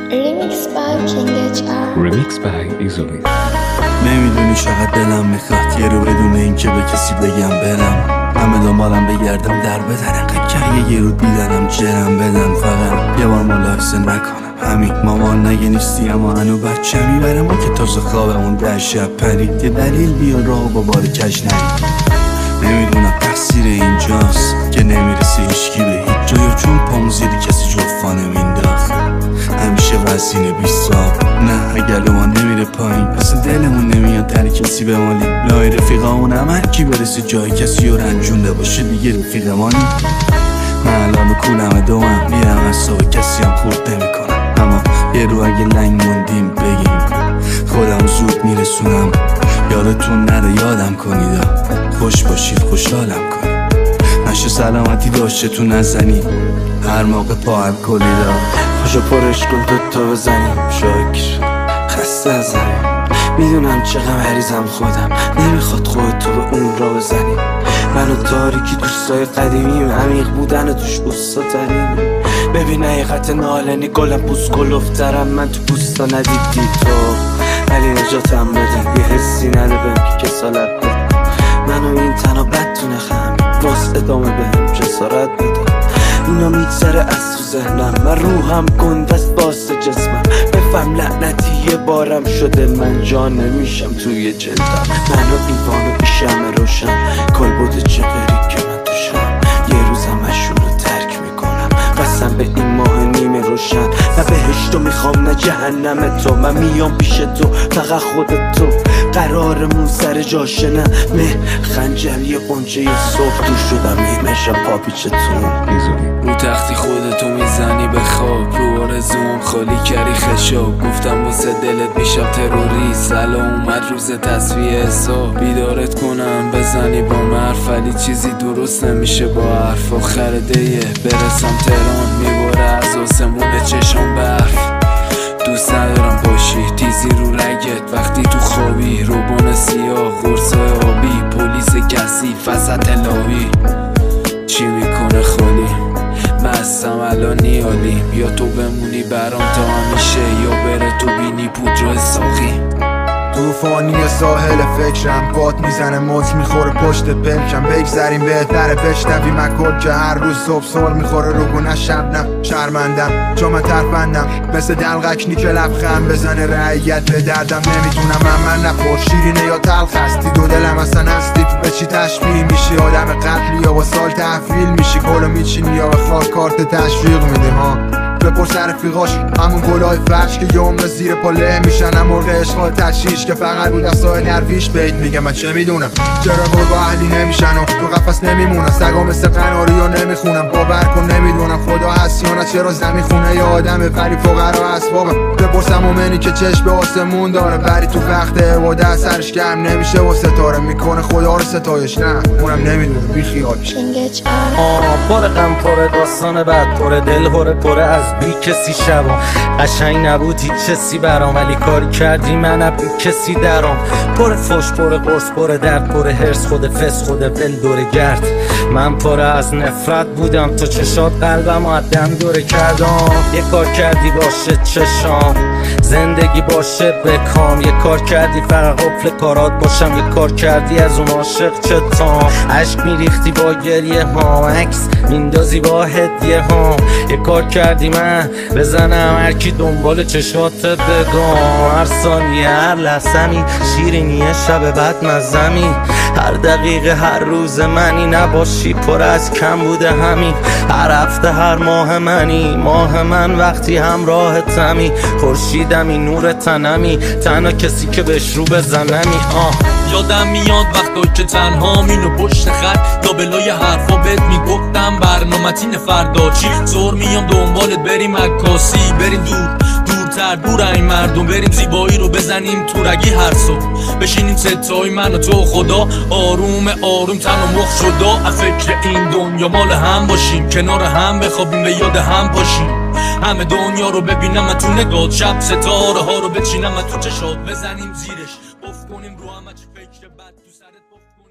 Remix by King HR. Remix by Easily. نمیدونی چقدر دلم میخواد یه رو بدون این که به کسی بگم برم همه دنبالم بگردم در بدن انقدر که یه رو دیدنم جرم بدن فقط یه بار ملاحظه نکنم همین مامان نگه نیستی اما هنو بچه میبره ما که تازه خوابمون در شب پرید یه دلیل بیا راه با بار کج نرید نمیدونم تقصیر اینجاست که نمیرسه هیچکی به هیچ جا یا چون پامو زیر کسی جفا نمینداخت همیشه وزینه بیستاب نه اگر ما نمیره پایین اصلا دلمون نمیاد در کسی بمالیم لای رفیقامون هم هرکی برسه جای کسی رو رنجونده باشه دیگه رفیق ما نیم من الان کولم دوم میرم اصاب کسی هم خورد نمیکنم اما یه رو اگه لنگ موندیم بگیم خودم زود میرسونم یادتون نره یادم کنید خوش باشید خوشحالم کنید نشه سلامتی داشته نزنی هر موقع پا هم کلیدا خوشو پرش کن دوتا بزنیم شاکر خسته ازم میدونم چقدر هریزم خودم نمیخواد خودتو به اون را بزنی منو تاریکی دوستای قدیمیم عمیق بودن توش بوستا ترین ببین حقیقت نالنی گلم بوس گلفترم من تو بوستا ندیدی تو ولی نجاتم بده یه حسی نده بهم که کسالت بده منو این تنها بدتونه خم باز ادامه بهم جسارت بده اینا میگذره از تو ذهنم من روحم گنده است باست جسمم بفهم لعنتی یه بارم شده من جا نمیشم توی جلدم منو ایوانو پیشم روشن کلبوت چقری که من توشم یه روزم اشون رو ترک میکنم قسم به این ماه نیمه روشن نه بهشتو میخوام نه جهنم تو من میام پیش تو فقط خودت تو قرارمون سر جاشه نه خنجر یه قنچه یه صبح تو شدم میمشم پاپیچتون رو تختی خودتو میزنی به خواب رو آرزوم خالی کردی خشاب گفتم واسه دلت میشم تروریست الان اومد روز تصفیه حساب بیدارت کنم بزنی با مرف ولی چیزی درست نمیشه با حرف آخر دیه برسم تهران میباره از آسمون چشم برف دوست ندارم باشی تیزی رو رگت وقتی تو خوابی روبان سیاه غرصای آبی پلیس کثیف وسط لابی چی میکنه خالی بستم الان نیالیم یا تو بمونی برام تا همیشه یا بره تو بینی پودر ساقی توفانی ساحل فکرم باد میزنه موج میخوره پشت پلکم بگذریم بهتره بشنوی مکل که هر روز صبح سر میخوره رو گونه شبنم شرمندم چون من ترفندم مثل دلغکنی که لبخند بزنه رعیت به دردم نمیتونم من نخور شیرینه یا تلخ هستی دو دلم اصلا هستی به چی تشبیه میشی آدم قتلی یا با سال تحویل میشی کلو میچینی یا به خاک کارت تشویق میده ها بپرس رفیقاش همون گلای فرش که یه عمر زیر پا له میشن هم مرغ عشقا تشیش که فقط رو دستای نرویش بید میگه من چه میدونم چرا گربه اهلی نمیشن و تو قفس نمیمونن سگا مثل قناری ها نمیخونم باور کن نمیدونم خدا هست یا نه چرا زمین خونه یه آدمه ولی فقرا اسبابم بپرسم مومنی که چشم به آسمون داره ولی تو وقت عبادت سرش گرم نمیشه و ستاره میکنه خدا رو ستایش نه اونم نمیدونه بی خیالش King HR. پر غم پر داستان بعد پر دل پر از بی کسی شبام قشنگ نبود هیچ چیزی برام ولی کاری کردی من بی کسی درام پر فش پر قرص پر درد پر هرس خود فس خود ول دور گرد من پر از نفرت بودم تو چشات قلبم عدم دوره کردم یه کار کردی باشه چشام زندگی باشه بکام یه کار کردی فقط قفل کارات باشم یه کار کردی از اون عاشق چتام عشق میریختی با گریه ها عکس میندازی با هدیه ها یه کار کردی من بزنم هرکی دنبال چشات بگم هر ثانیه هر لحظمی شیرینیه شب بعد مزمی هر دقیقه هر روز منی نباشی پر از کم بوده همین هر هفته هر ماه منی ماه من وقتی همراه تمی خورشیدمی نور تنمی تنها کسی که بهش رو بزنمی یادم میاد وقتا که تنها مینو پشت خط یا بلای حرفا بهت میگفتم برنامتین فردا چی زور میام دنبالت بریم عکاسی بریم دورتر دور این مردم بریم زیبایی رو بزنیم تو رگی هر صبح بشینیم ستای من و تو خدا آروم تن و مخ شدا فکر این دنیا مال هم باشیم کنار هم بخوابیم به یاد هم باشیم همه دنیا رو ببینم من تو نگات شب ستاره ها رو بچینم من تو چشات بزنیم زیرش بف کنیم رو همه چه فکر بد تو سرت بف کنیم